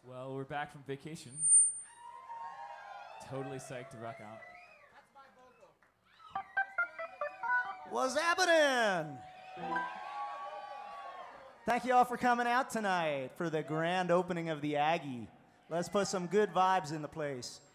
Well, we're back from vacation. Totally psyched to rock out. What's happening? Thank you all for coming out tonight for the grand opening of the Aggie. Let's put some good vibes in the place.